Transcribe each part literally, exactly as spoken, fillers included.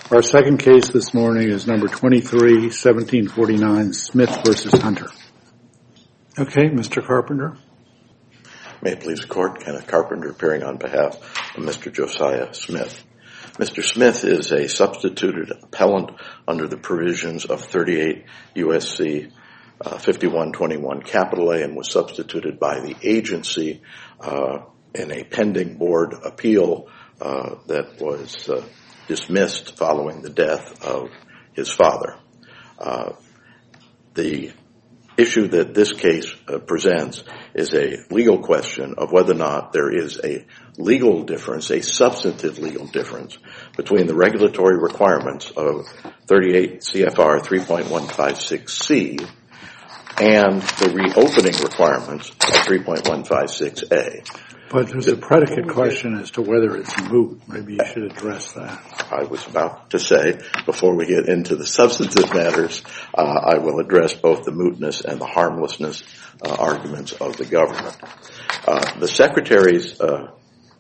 Our second case this morning is number twenty-three seventeen forty-nine, Smith v. Hunter. Okay, Mister Carpenter. May it please the Court, Kenneth Carpenter appearing on behalf of Mister Josiah Smith. Mister Smith is a substituted appellant under the provisions of thirty-eight U S C uh, fifty-one twenty-one capital A and was substituted by the agency uh, in a pending board appeal uh, that was uh, dismissed following the death of his father. Uh, the issue that this case uh, presents is a legal question of whether or not there is a legal difference, a substantive legal difference, between the regulatory requirements of thirty-eight C F R three point one five six C and the reopening requirements of three point one five six A. But there's a predicate question as to whether it's moot. Maybe you should address that. I was about to say, before we get into the substantive matters, uh, I will address both the mootness and the harmlessness uh, arguments of the government. Uh, the secretaries uh,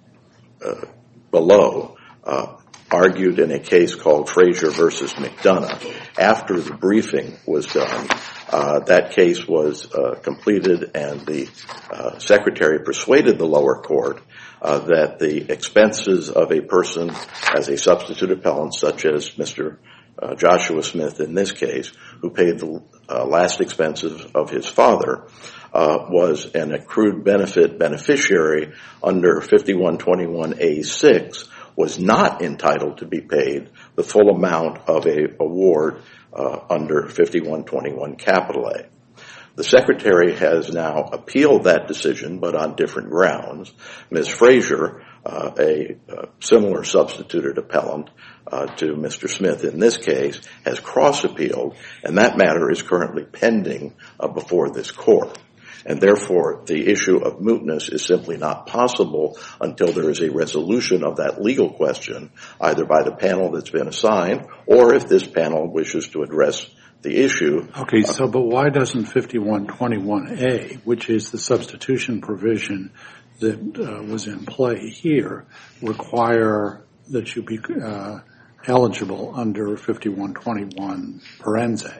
uh, below uh, argued in a case called Frazier versus McDonough. After the briefing was done, uh, that case was uh, completed and the uh, secretary persuaded the lower court uh, that the expenses of a person as a substitute appellant, such as Mister Uh, Joshua Smith in this case, who paid the uh, last expenses of his father, uh, was an accrued benefit beneficiary under fifty-one twenty-one A six, was not entitled to be paid the full amount of a award uh, under fifty-one twenty-one capital A. The Secretary has now appealed that decision, but on different grounds. Miz Frazier, uh, a uh, similar substituted appellant uh, to Mister Smith in this case, has cross-appealed, and that matter is currently pending uh, before this court. And therefore, the issue of mootness is simply not possible until there is a resolution of that legal question, either by the panel that's been assigned, or if this panel wishes to address the issue. Okay, so but why doesn't fifty-one twenty-one A, which is the substitution provision that uh, was in play here, require that you be uh, eligible under fifty-one twenty-one parens A?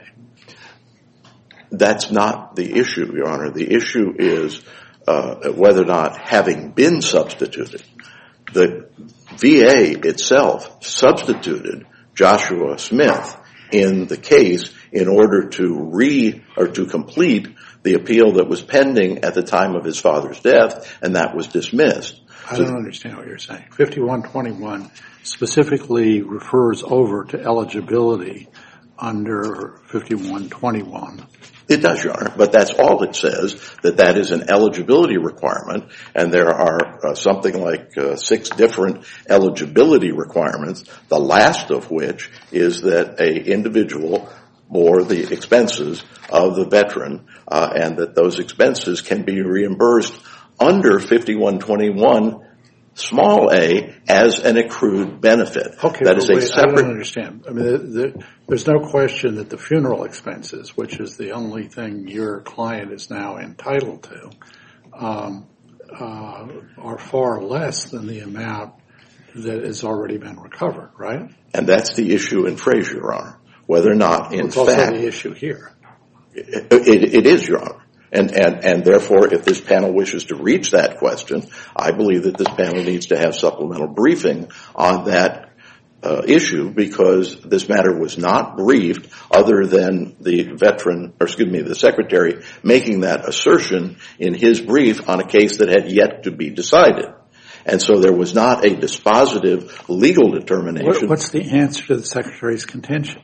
That's not the issue, Your Honor. The issue is uh, whether or not, having been substituted, the V A itself substituted Joshua Smith in the case in order to re or to complete the appeal that was pending at the time of his father's death, and that was dismissed. I don't understand what you're saying. fifty-one twenty-one specifically refers over to eligibility under fifty-one twenty-one. It does, Your Honor, but that's all it says, that that is an eligibility requirement, and there are uh, something like uh, six different eligibility requirements, the last of which is that a individual bore the expenses of the veteran, uh, and that those expenses can be reimbursed under fifty-one twenty-one small a as an accrued benefit. Okay, that is a wait, separate. I don't understand. I mean, the, the, there's no question that the funeral expenses, which is the only thing your client is now entitled to, um, uh, are far less than the amount that has already been recovered, right? And that's the issue in Frazier, Your Honor. Whether or not, in it's fact, also the issue here. It, it, it is, Your Honor. And, and, and therefore, if this panel wishes to reach that question, I believe that this panel needs to have supplemental briefing on that uh, issue, because this matter was not briefed other than the veteran, or excuse me, the secretary making that assertion in his brief on a case that had yet to be decided. And so there was not a dispositive legal determination. What, what's the answer to the secretary's contention?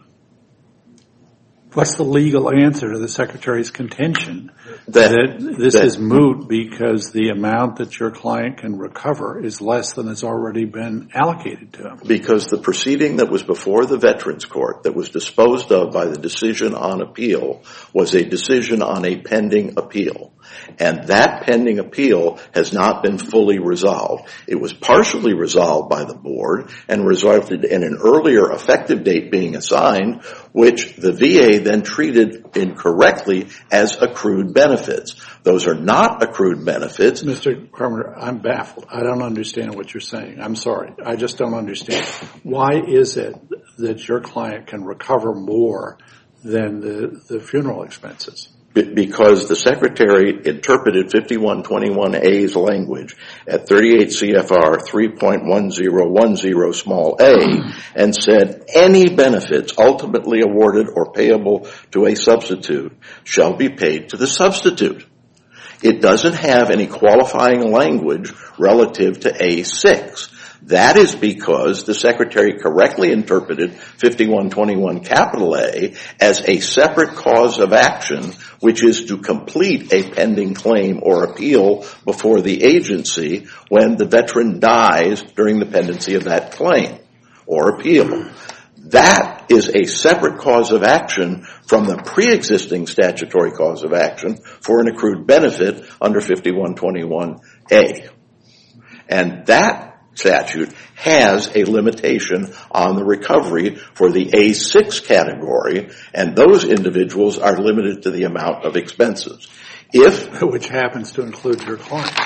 What's the legal answer to the Secretary's contention that, that this that, is moot because the amount that your client can recover is less than has already been allocated to him? Because the proceeding that was before the Veterans Court that was disposed of by the decision on appeal was a decision on a pending appeal. And that pending appeal has not been fully resolved. It was partially resolved by the board and resulted in an earlier effective date being assigned, which the V A then treated incorrectly as accrued benefits. Those are not accrued benefits. Mister Carpenter, I'm baffled. I don't understand what you're saying. I'm sorry. I just don't understand. Why is it that your client can recover more than the, the funeral expenses? Because the Secretary interpreted fifty-one twenty-one A's language at thirty-eight C F R three point one zero one zero small a and said any benefits ultimately awarded or payable to a substitute shall be paid to the substitute. It doesn't have any qualifying language relative to A six. That is because the Secretary correctly interpreted fifty-one twenty-one capital A as a separate cause of action, which is to complete a pending claim or appeal before the agency when the veteran dies during the pendency of that claim or appeal. That is a separate cause of action from the pre-existing statutory cause of action for an accrued benefit under fifty-one twenty-one A. And that statute has a limitation on the recovery for the A six category, and those individuals are limited to the amount of expenses. If, which happens to include your client.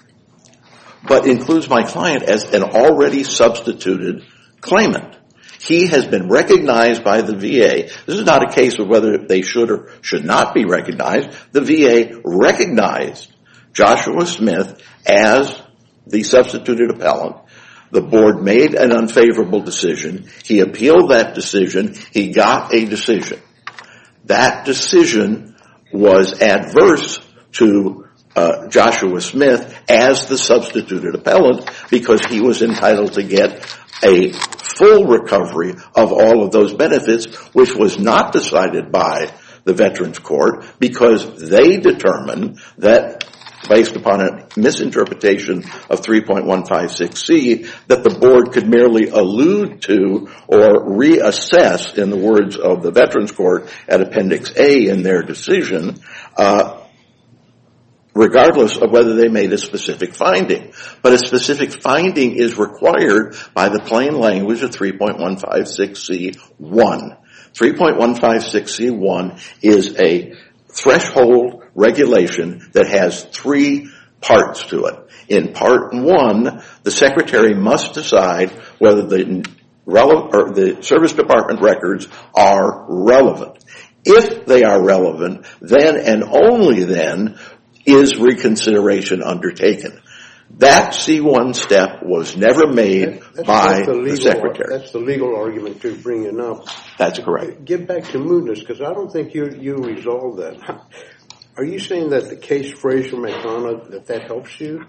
But includes my client as an already substituted claimant. He has been recognized by the V A. This is not a case of whether they should or should not be recognized. The V A recognized Joshua Smith as the substituted appellant. The board made an unfavorable decision. He appealed that decision. He got a decision. That decision was adverse to uh, Joshua Smith as the substituted appellant because he was entitled to get a full recovery of all of those benefits, which was not decided by the Veterans Court because they determined that, based upon a misinterpretation of three point one five six C, that the board could merely allude to or reassess, in the words of the Veterans Court at Appendix A in their decision, uh, regardless of whether they made a specific finding. But a specific finding is required by the plain language of three point one five six C one. three point one five six C one is a threshold regulation that has three parts to it. In part one, the Secretary must decide whether the relevant or the Service Department records are relevant. If they are relevant, then and only then is reconsideration undertaken. That C one step was never made that's, by that's the, the legal, Secretary. That's the legal argument you're bringing up. That's correct. Get back to mootness, because I don't think you you resolved that. Are you saying that the case Frazier-McDonough, that that helps you?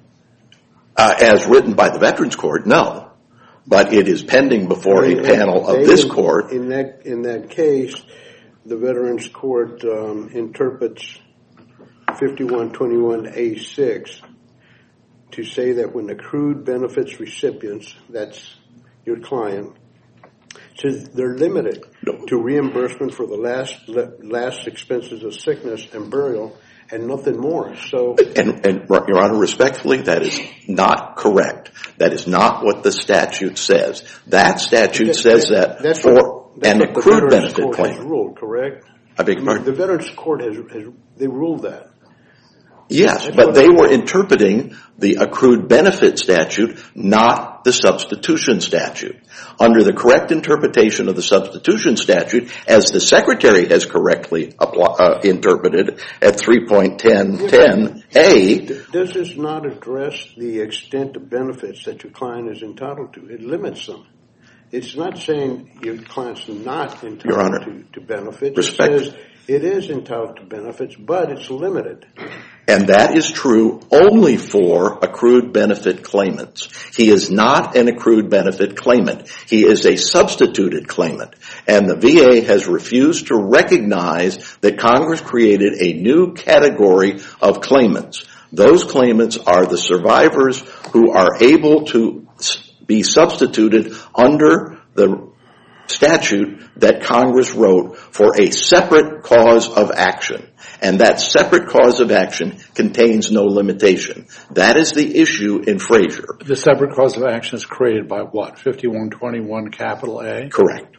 Uh, as written by the Veterans Court, no. But it is pending before a panel of this court. In that in that case, the Veterans Court um, interprets fifty-one twenty-one A six to say that when accrued benefits recipients, that's your client, says they're limited no. to reimbursement for the last last expenses of sickness and burial and nothing more. So, and, and Your Honor, respectfully, that is not correct. That is not what the statute says. That statute that, says that, that for what, an accrued benefit claim. Has ruled, correct? I beg your pardon? The Veterans Court has, has they ruled that. Yes, That's but they were interpreting the accrued benefit statute, not the substitution statute. Under the correct interpretation of the substitution statute, as the Secretary has correctly apply, uh, interpreted at three point ten ten A. Does this not address the extent of benefits that your client is entitled to? It limits them. It's not saying your client's not entitled Your Honor, to, to benefits. Respect. It says it is entitled to benefits, but it's limited. And that is true only for accrued benefit claimants. He is not an accrued benefit claimant. He is a substituted claimant. And the V A has refused to recognize that Congress created a new category of claimants. Those claimants are the survivors who are able to be substituted under the statute that Congress wrote for a separate cause of action. And that separate cause of action contains no limitation. That is the issue in Frazier. The separate cause of action is created by what? fifty-one twenty-one capital A? Correct.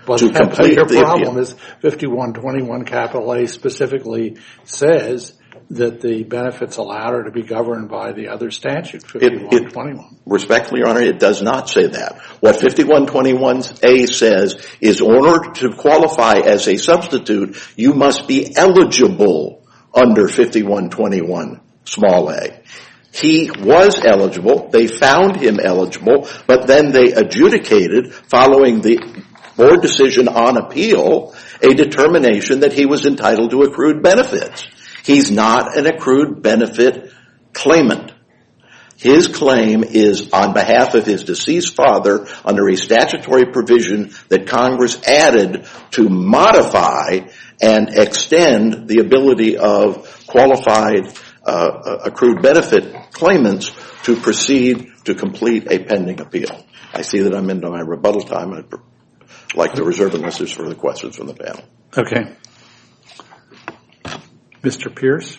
But to complete your the problem appeal. is fifty-one twenty-one capital A specifically says that the benefits allowed are to be governed by the other statute, fifty-one twenty-one. Respectfully, Your Honor, it does not say that. What fifty-one twenty-one A says is in order to qualify as a substitute, you must be eligible under fifty-one twenty-one small a. He was eligible. They found him eligible, but then they adjudicated, following the board decision on appeal, a determination that he was entitled to accrued benefits. He's not an accrued benefit claimant. His claim is on behalf of his deceased father under a statutory provision that Congress added to modify and extend the ability of qualified uh, accrued benefit claimants to proceed to complete a pending appeal. I see that I'm into my rebuttal time. I'd like to reserve unless there's further questions from the panel. Okay. Mister Pierce?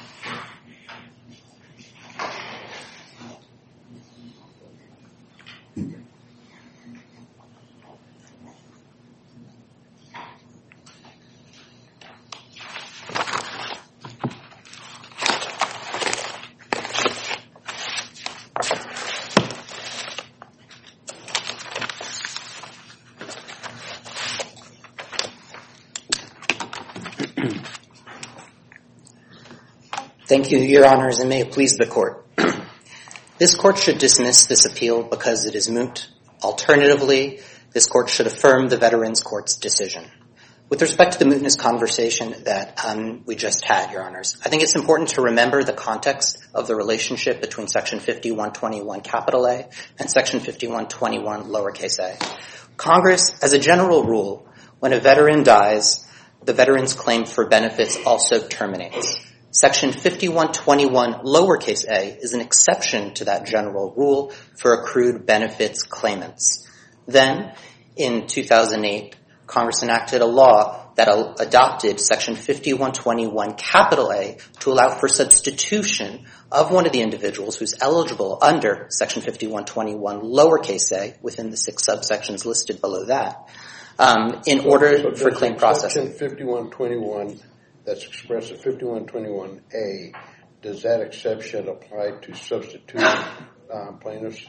Thank you, Your Honors, and may it please the Court. This Court should dismiss this appeal because it is moot. Alternatively, this Court should affirm the Veterans Court's decision. With respect to the mootness conversation that um, we just had, Your Honors, I think it's important to remember the context of the relationship between Section fifty-one twenty-one capital A and Section fifty-one twenty-one lowercase a. Congress, as a general rule, when a veteran dies, the veteran's claim for benefits also terminates. Section fifty-one twenty-one lowercase a is an exception to that general rule for accrued benefits claimants. Then, in two thousand eight, Congress enacted a law that adopted Section fifty-one twenty-one capital A to allow for substitution of one of the individuals who's eligible under Section fifty-one twenty-one lowercase a within the six subsections listed below that um, in order so for claim processing. Section fifty-one twenty-one that's expressed in fifty-one twenty-one A, does that exception apply to substitute uh, plaintiffs?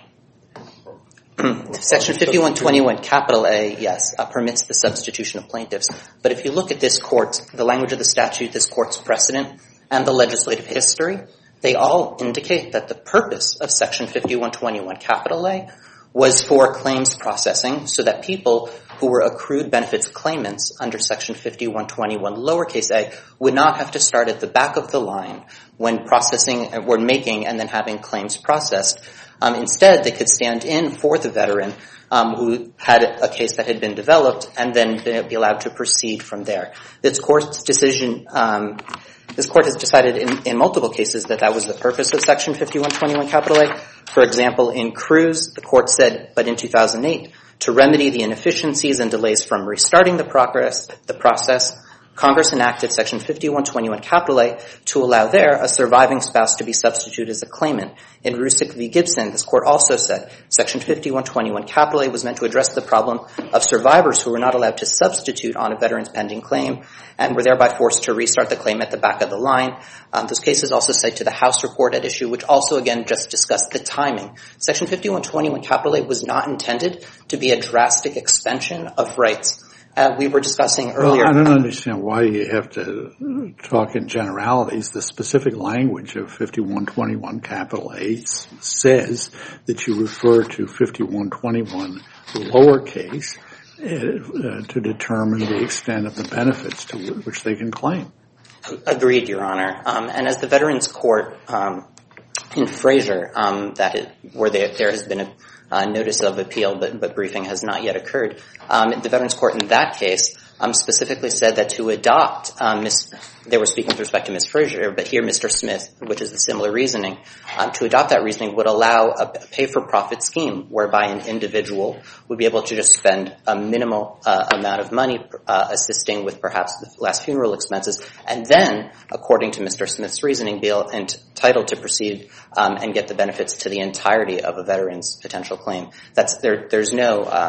Section fifty-one twenty-one capital A, yes, uh, permits the substitution of plaintiffs. But if you look at this Court, the language of the statute, this Court's precedent, and the legislative history, they all indicate that the purpose of Section fifty-one twenty-one capital A was for claims processing so that people who were accrued benefits claimants under Section fifty-one twenty-one lowercase a would not have to start at the back of the line when processing, when making and then having claims processed. Um, instead, they could stand in for the veteran um, who had a case that had been developed and then be allowed to proceed from there. This Court's decision, um, this Court has decided in, in multiple cases that that was the purpose of Section fifty-one twenty-one capital A. For example, in Cruz, the Court said, but in two thousand eight, to remedy the inefficiencies and delays from restarting the progress, the process, Congress enacted Section fifty-one twenty-one capital A to allow there a surviving spouse to be substituted as a claimant. In Rusick v. Gibson, this Court also said Section fifty-one twenty-one capital A was meant to address the problem of survivors who were not allowed to substitute on a veteran's pending claim and were thereby forced to restart the claim at the back of the line. Um, those cases also cite to the House report at issue, which also, again, just discussed the timing. Section fifty-one twenty-one capital A was not intended to be a drastic expansion of rights. Uh, we were discussing earlier. Well, I don't understand why you have to talk in generalities. The specific language of fifty-one twenty-one capital A says that you refer to fifty-one twenty-one lowercase uh, to determine the extent of the benefits to which they can claim. Agreed, Your Honor. Um, and as the Veterans Court um, in Frazier, um, that it, where there, there has been a Uh, notice of appeal, but, but briefing has not yet occurred. Um, the Veterans Court in that case um, specifically said that to adopt, um, Miz they were speaking with respect to Miz Frazier, but here Mister Smith, which is the similar reasoning, um, to adopt that reasoning would allow a pay-for-profit scheme whereby an individual would be able to just spend a minimal uh, amount of money uh, assisting with perhaps the last funeral expenses, and then, according to Mister Smith's reasoning, be entitled to proceed um, and get the benefits to the entirety of a veteran's potential claim. That's there. There's no uh,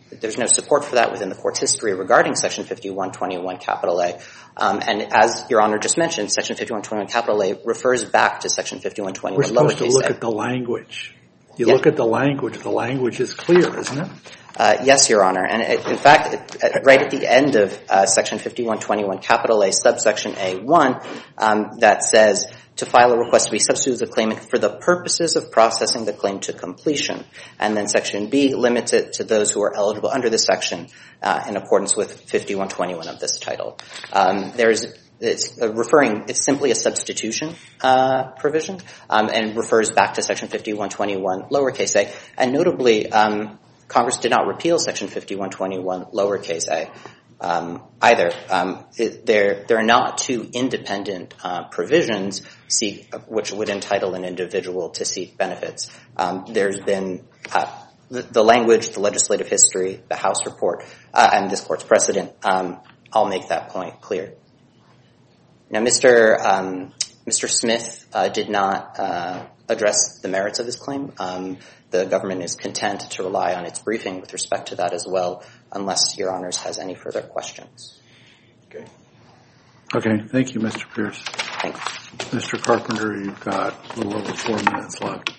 there's no support for that within the court's history regarding Section fifty-one twenty-one capital A. Um, and as Your Honor just mentioned, Section fifty-one twenty-one capital A refers back to Section fifty-one twenty-one lowercase a. We're supposed to look at the language. You yeah. look at the language. The language is clear, isn't it? Uh, yes, Your Honor. And it, in fact, it, right at the end of uh, Section fifty-one twenty-one capital A, subsection A one, um, that says to file a request to be substituted as a claimant for the purposes of processing the claim to completion. And then Section B limits it to those who are eligible under this section uh, in accordance with fifty-one twenty-one of this title. Um, there's It's uh, referring, it's simply a substitution uh, provision, um, and refers back to Section fifty-one twenty-one lowercase a. And notably, um, Congress did not repeal Section fifty-one twenty-one lowercase a um, either. Um, it, there, there are not two independent uh, provisions seek, which would entitle an individual to seek benefits. Um, there's been uh, the, the language, the legislative history, the House report, uh, and this Court's precedent um, all make that point clear. Now, Mister Um, Mister Smith uh, did not uh, address the merits of his claim. Um, the government is content to rely on its briefing with respect to that as well, unless Your Honors has any further questions. Okay. Okay. Thank you, Mister Pierce. Thank you. Mister Carpenter, you've got a little over four minutes left.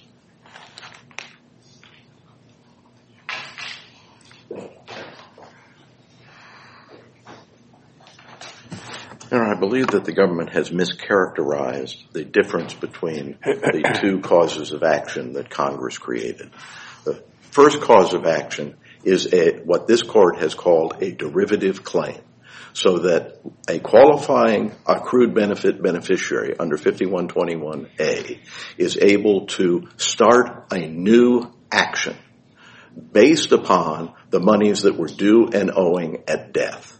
I believe that the government has mischaracterized the difference between the two causes of action that Congress created. The first cause of action is a, what this Court has called a derivative claim, so that a qualifying accrued benefit beneficiary under fifty-one twenty-one A is able to start a new action based upon the monies that were due and owing at death.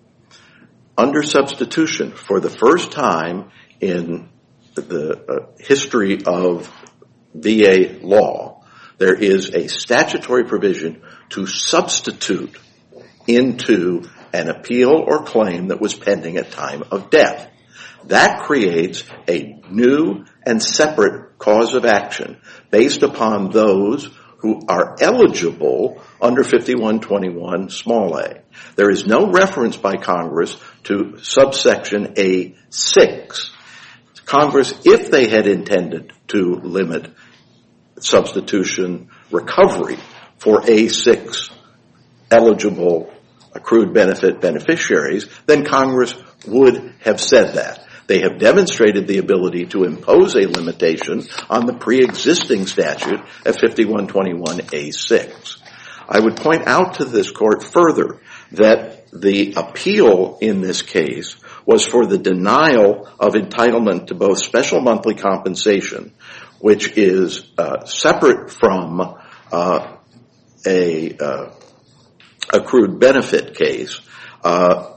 Under substitution, for the first time in the uh, history of V A law, there is a statutory provision to substitute into an appeal or claim that was pending at time of death. That creates a new and separate cause of action based upon those who are eligible under fifty-one twenty-one small a. There is no reference by Congress to subsection A six. Congress, if they had intended to limit substitution recovery for A six eligible accrued benefit beneficiaries, then Congress would have said that. They have demonstrated the ability to impose a limitation on the pre-existing statute at fifty-one twenty-one A six. I would point out to this Court further that the appeal in this case was for the denial of entitlement to both special monthly compensation, which is uh, separate from uh, a uh, accrued benefit case, uh,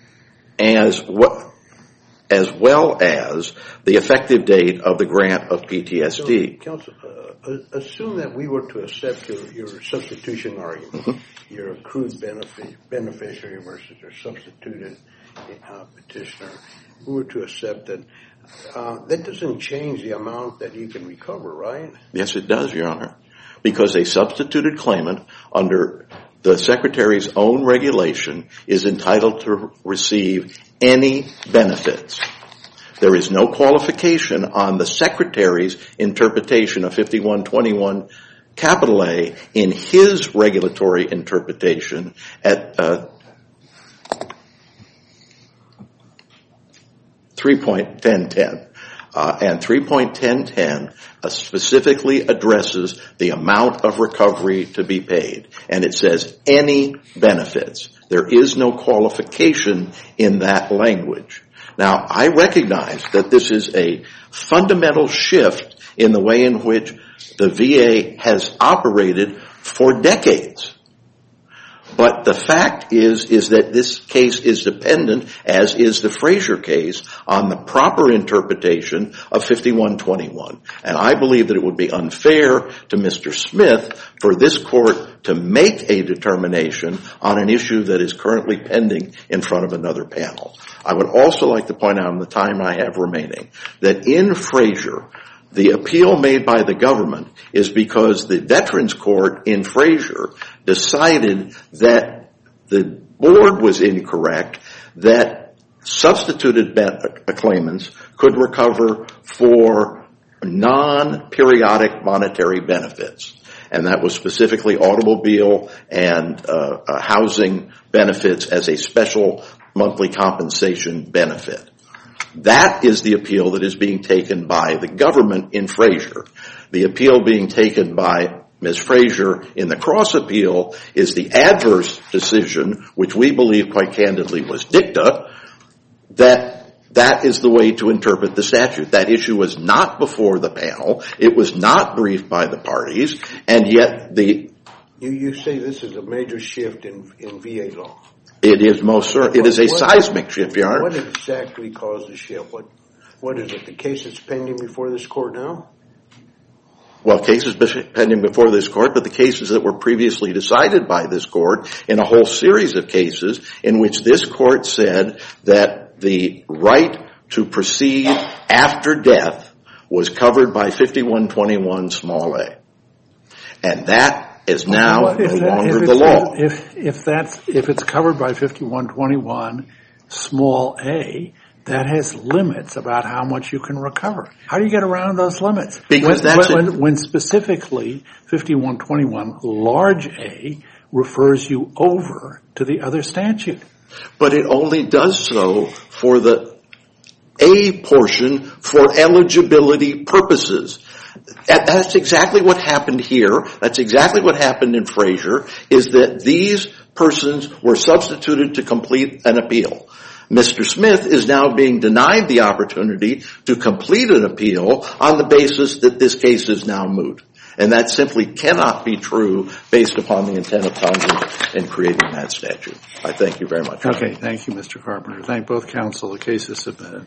as what. as well as the effective date of the grant of P T S D. So, Counsel, uh, assume that we were to accept your, your substitution argument, mm-hmm. your accrued benefit, beneficiary versus your substituted uh, petitioner. We were to accept that. Uh, that doesn't change the amount that you can recover, right? Yes, it does, Your Honor. Because a substituted claimant under the Secretary's own regulation is entitled to receive any benefits. There is no qualification on the Secretary's interpretation of fifty-one twenty-one capital A in his regulatory interpretation at uh, three point ten ten. Uh, and three point ten ten uh, specifically addresses the amount of recovery to be paid. And it says any benefits. There is no qualification in that language. Now, I recognize that this is a fundamental shift in the way in which the V A has operated for decades. But the fact is, is that this case is dependent, as is the Frazier case, on the proper interpretation of fifty-one twenty-one. And I believe that it would be unfair to Mister Smith for this Court to make a determination on an issue that is currently pending in front of another panel. I would also like to point out in the time I have remaining that in Frazier, The appeal made by the government is because the Veterans Court in Frazier decided that the board was incorrect, that substituted claimants could recover for non-periodic monetary benefits. And that was specifically automobile and uh, uh, housing benefits as a special monthly compensation benefit. That is the appeal that is being taken by the government in Frazier. The appeal being taken by Miz Frazier in the cross appeal is the adverse decision, which we believe quite candidly was dicta, that that is the way to interpret the statute. That issue was not before the panel. It was not briefed by the parties, and yet the... You, you say this is a major shift in, in V A law. It is most certain. It is a what, seismic shift, Your Honor. What exactly caused the shift? What, what is it? The case that's pending before this court now? Well, cases pending before this court, but the cases that were previously decided by this court in a whole series of cases in which this court said that the right to proceed after death was covered by fifty-one twenty-one small a. And that is now well, no that, longer the law. If, if, that's, if it's covered by fifty-one twenty-one small a, that has limits about how much you can recover. How do you get around those limits? Because when, that's when, when, when specifically fifty-one twenty-one large A refers you over to the other statute. But it only does so for the A portion for eligibility purposes. That's exactly what happened here. That's exactly what happened in Frazier, is that these persons were substituted to complete an appeal. Mister Smith is now being denied the opportunity to complete an appeal on the basis that this case is now moot. And that simply cannot be true based upon the intent of Congress in creating that statute. I thank you very much. Okay, thank you, Mister Carpenter. Thank both counsel. The case is submitted.